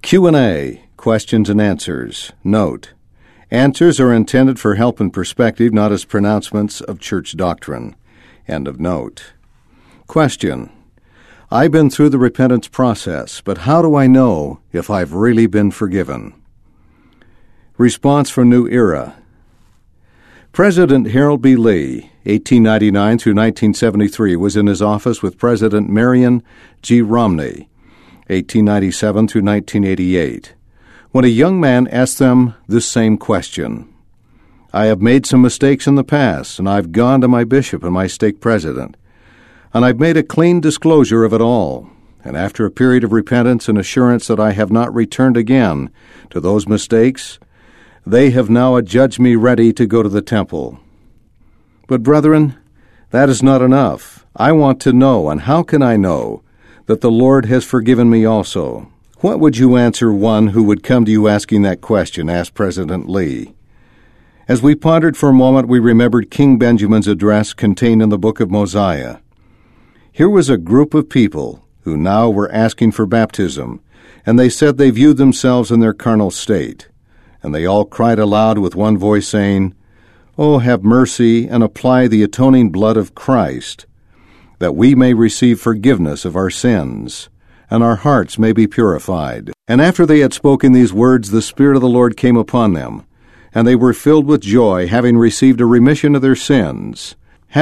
Q&A, questions and answers. Note: answers are intended for help and perspective, not as pronouncements of church doctrine. End of note. Question: I've been through the repentance process, but how do I know if I've really been forgiven? Response from New Era. President Harold B. Lee, 1899 through 1973, was in his office with President Marion G. Romney, 1897 through 1988, when a young man asked them this same question. I have made some mistakes in the past, and I've gone to my bishop and my stake president, and I've made a clean disclosure of it all, and after a period of repentance and assurance that I have not returned again to those mistakes, they have now adjudged me ready to go to the temple. But brethren, that is not enough. I want to know, and how can I know, that the Lord has forgiven me also? What would you answer one who would come to you asking that question? Asked President Lee. As we pondered for a moment, we remembered King Benjamin's address contained in the book of Mosiah. Here was a group of people who now were asking for baptism, and they said they viewed themselves in their carnal state. And they all cried aloud with one voice, saying, "Oh, have mercy, and apply the atoning blood of Christ, that we may receive forgiveness of our sins, and our hearts may be purified." And after they had spoken these words, the Spirit of the Lord came upon them, and they were filled with joy, having received a remission of their sins,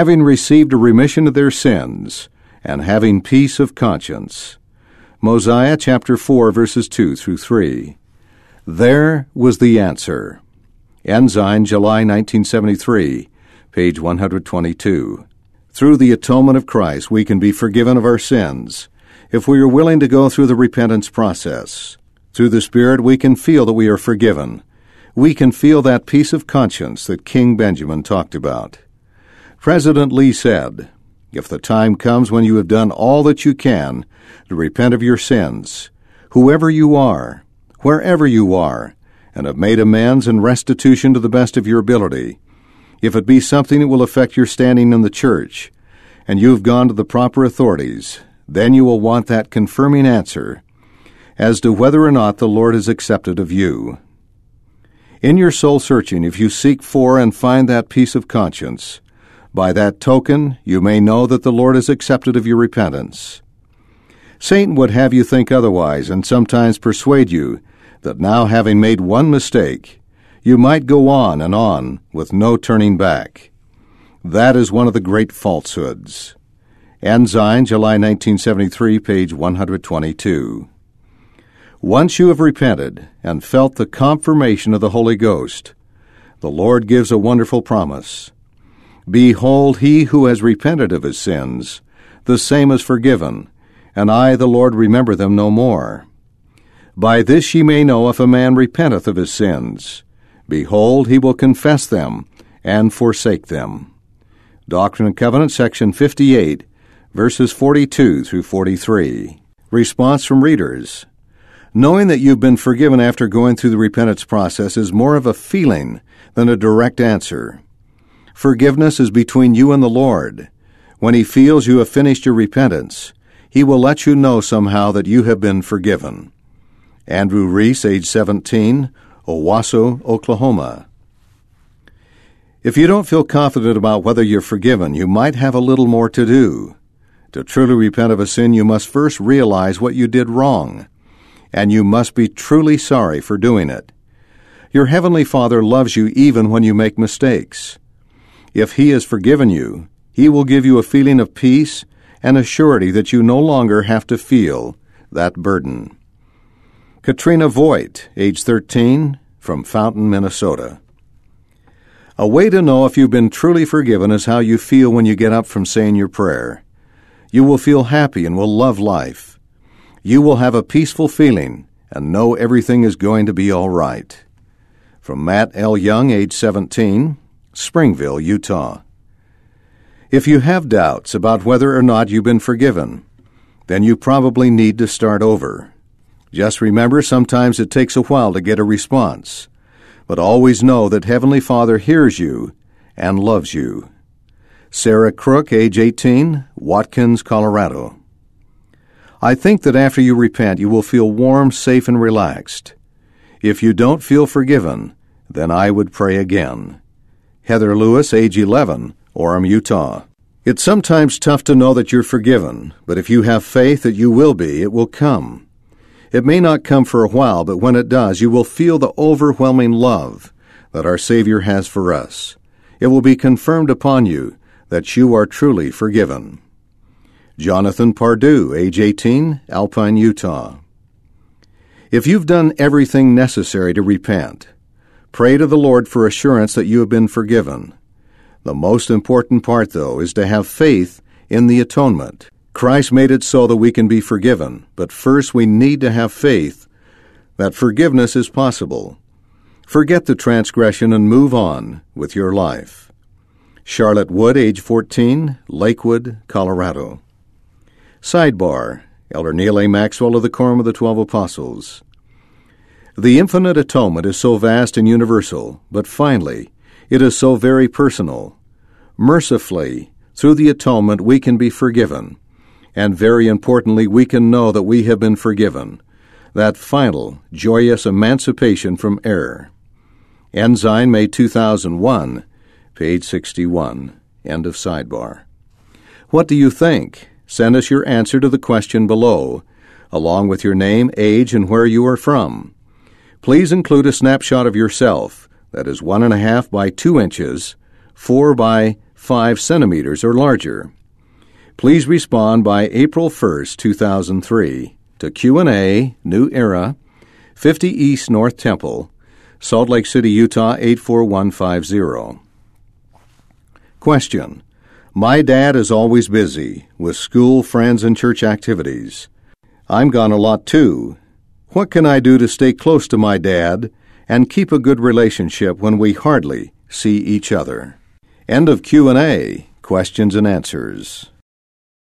and having peace of conscience. Mosiah chapter 4, verses 2 through 3. There was the answer. Ensign, July 1973, page 122. Through the atonement of Christ, we can be forgiven of our sins if we are willing to go through the repentance process. Through the Spirit, we can feel that we are forgiven. We can feel that peace of conscience that King Benjamin talked about. President Lee said, "If the time comes when you have done all that you can to repent of your sins, whoever you are, wherever you are, and have made amends and restitution to the best of your ability, if it be something that will affect your standing in the church, and you have gone to the proper authorities, then you will want that confirming answer as to whether or not the Lord is accepted of you. In your soul searching, if you seek for and find that peace of conscience, by that token you may know that the Lord is accepted of your repentance. Satan would have you think otherwise, and sometimes persuade you that now, having made one mistake, you might go on and on with no turning back. That is one of the great falsehoods. Ensign, July 1973, page 122. Once you have repented and felt the confirmation of the Holy Ghost, the Lord gives a wonderful promise. Behold, he who has repented of his sins, the same is forgiven, and I, the Lord, remember them no more. By this ye may know if a man repenteth of his sins. Behold, he will confess them and forsake them. Doctrine and Covenants, section 58, verses 42 through 43. Response from readers. Knowing that you've been forgiven after going through the repentance process is more of a feeling than a direct answer. Forgiveness is between you and the Lord. When he feels you have finished your repentance, he will let you know somehow that you have been forgiven. Andrew Reese, age 17, Owasso, Oklahoma. If you don't feel confident about whether you're forgiven, you might have a little more to do. To truly repent of a sin, you must first realize what you did wrong, and you must be truly sorry for doing it. Your Heavenly Father loves you even when you make mistakes. If he has forgiven you, he will give you a feeling of peace and a surety that you no longer have to feel that burden. Katrina Voigt, age 13, from Fountain, Minnesota. A way to know if you've been truly forgiven is how you feel when you get up from saying your prayer. You will feel happy and will love life. You will have a peaceful feeling and know everything is going to be all right. From Matt L. Young, age 17, Springville, Utah. If you have doubts about whether or not you've been forgiven, then you probably need to start over. Just remember, sometimes it takes a while to get a response, but always know that Heavenly Father hears you and loves you. Sarah Crook, age 18, Watkins, Colorado. I think that after you repent, you will feel warm, safe, and relaxed. If you don't feel forgiven, then I would pray again. Heather Lewis, age 11, Orem, Utah. It's sometimes tough to know that you're forgiven, but if you have faith that you will be, it will come. It may not come for a while, but when it does, you will feel the overwhelming love that our Savior has for us. It will be confirmed upon you that you are truly forgiven. Jonathan Pardue, age 18, Alpine, Utah. If you've done everything necessary to repent, pray to the Lord for assurance that you have been forgiven. The most important part, though, is to have faith in the atonement. Christ made it so that we can be forgiven, but first we need to have faith that forgiveness is possible. Forget the transgression and move on with your life. Charlotte Wood, age 14, Lakewood, Colorado. Sidebar: Elder Neil A. Maxwell of the Quorum of the 12 Apostles. The infinite atonement is so vast and universal, but finally, it is so very personal. Mercifully, through the atonement, we can be forgiven, and very importantly, we can know that we have been forgiven. That final, joyous emancipation from error. Ensign, May 2001, page 61. End of sidebar. What do you think? Send us your answer to the question below, along with your name, age, and where you are from. Please include a snapshot of yourself that is 1.5 by 2 inches, 4 by 5 centimeters or larger. Please respond by April 1st, 2003 to Q&A, New Era, 50 East North Temple, Salt Lake City, Utah, 84150. Question: My dad is always busy with school, friends, and church activities. I'm gone a lot too. What can I do to stay close to my dad and keep a good relationship when we hardly see each other? End of Q&A, questions and answers.